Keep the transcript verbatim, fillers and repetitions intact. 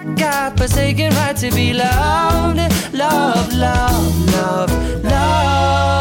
God-forsaken right to be loved. Love, love, love, love.